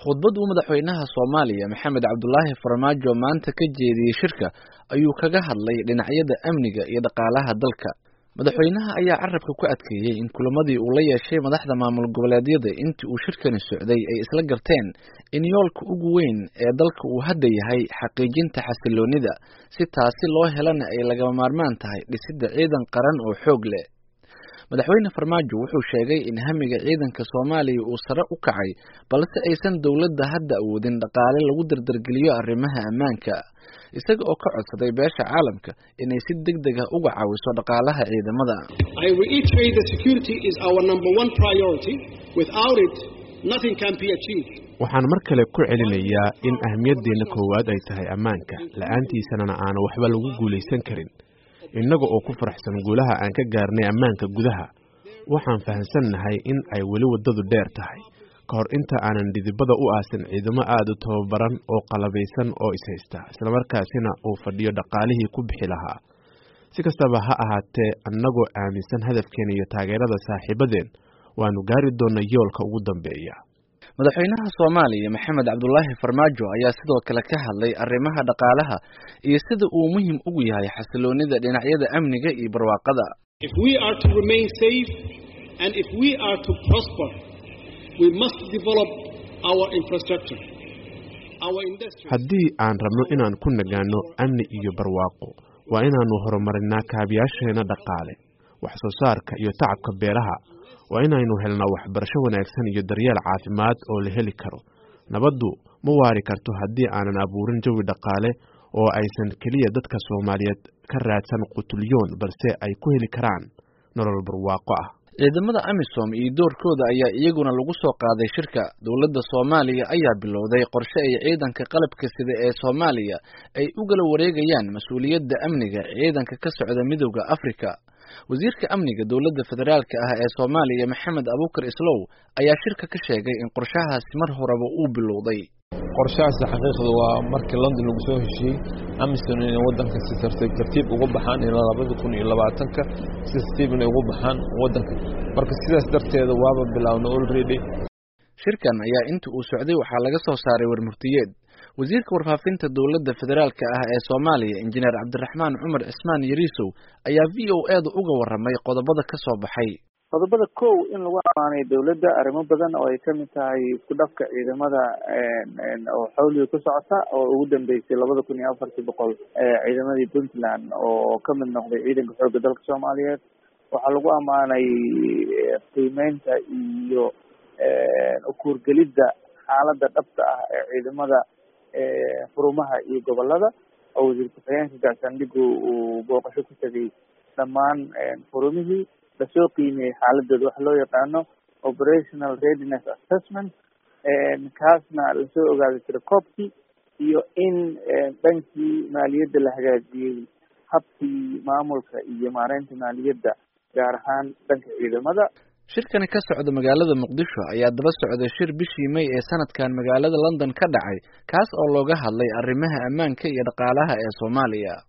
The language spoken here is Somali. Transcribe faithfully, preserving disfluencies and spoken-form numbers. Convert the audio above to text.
khudbad uu madaxweynaha Soomaaliya Maxamed Cabdullaahi Farmaajo maanta ka jeediyay shirka ayuu kaga hadlay dhinacyada amniga iyo dhaqaalaha dalka. Madaxweynaha ayaa carabka ku adkeeyay in kulamadii uu la yeeshay madaxda maamul goboleedyada intii uu shirkani socday ay isla garteen in yoolka ugu weyn ee dalka uu hadda yahay xaqiijinta xasiloonida, si taasi loo helana ay lagama maarmaan tahay dhisidda ciidan qaran oo xoog leh. madaxweyne Farmaajo wuxuu sheegay in hamiga ciidanka Soomaaliya uu sare u kacay, balse aysan dawladda hadda awoodin dhaqaale lagu dardargeliyo arrimaha ammaanka, isaga oo ka codsaday beesha caalamka inay si degdeg ah uga caawiso dhaqaalaha ciidamada. I reiterate that security is our number one priority. Without it, nothing can be achieved. waxaan mar kale ku celinayaa in ahmiyaddeena koowaad ay tahay ammaanka, la'aantiisana aan waxba lagu guulaysan karin. innaga oo ku faraxsan guulaha aan ka gaarnay ammaanka gudaha, waxaan fahamsannahay in ay weli waddadu dheer tahay ka hor inta aanan dhidibada u aasin ciidamo aad u tababaran oo qalabaysan oo ishaysta, islamarkaasina uu fadhiyo dhaqaalihii ku bixi lahaa. si kastaba ha ahaatee, annagoo aaminsan hadafkeena iyo taageerada saaxiibadeen, waanu gaari doonaa yoolka ugu dambeeya. madaxweynaha Soomaaliya Maxamed Cabdullaahi Farmaajo ayaa sidoo kale ka hadlay arrimaha dhaqaalaha iyo sida uu muhiim ugu yahay xasiloonida dhinacyada amniga iyo barwaaqada. If we are to remain safe and if we are to prosper, we must develop our infrastructure, our industry. haddii aan rabno inaan ku nagaano amni iyo barwaaqo, waa inaanu horumarinaa kaabiyaasheena dhaqaale, wax soo saarka iyo tacabka beeraha. waa inaynu helnaa waxbarasho wanaagsan iyo daryeel caafimaad oo la heli karo. nabaddu ma waari karto haddii aanan abuurin jawi dhaqaale oo aysan keliya dadka Soomaaliyeed ka raadsan qutulyoon, balse ay ku heli karaan nolol barwaaqo ah. ciidamada AMISOM iyo doorkooda ayaa iyaguna lagu soo qaaday shirka. Dawladda Soomaaliya ayaa bilowday qorshe ay ciidanka qalabka sida ee Soomaaliya ay u kala wareegayaan mas'uuliyadda amniga ciidanka ka socda Midowga Afrika. wasiirka amniga dawladda federaalka ah ee Soomaaliya Maxamed Abuukar Islow ayaa shirka ka sheegay in qorshahaasi mar horeba uu bilowday. qorshahaas xaqiiqdu waa markii London lagu soo heshiiyey AMISOM in wadanka si tartiib uga baxaan ilaa laba kun iyo labaatanka si tartiib uga baxaan wadanka. marka sidaas darteeda waaba bilaawna already. shirkan ayaa inta uu socday waxaa laga soo saaray warmurtiyeed. wasiirka warfaafinta dawladda federaalka ah ee Soomaaliya Injineer Cabdiraxmaan Cumar Cismaan Yariisow ayaa V O A da uga waramay qodobada ka soo baxay. qodobada kow in lagu amaanay dawladda arrimo badan oo ay ka mid tahay isku dhafka ciidamada oo xawliga ku socota oo ugu dambeysay labada kun iyo afartii boqol ciidamadii Puntland oo ka mid noqday ciidanka xoogga dalka Soomaaliyeed. waxaa lagu amaanay qiimeynta iyo u kuurgelidda xaaladda dhabta ah ee ciidamada xurumaha iyo gobolada oo wasiirka ku-xigeenka gaashaandhigu uu booqasho ku tegay dhammaan xurumihii, lasoo qiimeeyey xaaladooda waxa loo yaqaano operational readiness assessment, kaasna lasoo ogaaday tirakoobkii iyo in dhankii maaliyadda la hagaajiyey habkii maamulka iyo maareynta maaliyadda gaar ahaan dhanka ciidamada. shirkani ka socda magaalada Muqdisho ayaa daba socday shir bishii May ee sanadkan magaalada London ka dhacay, kaas oo looga hadlay arrimaha ammaanka iyo dhaqaalaha ee Soomaaliya.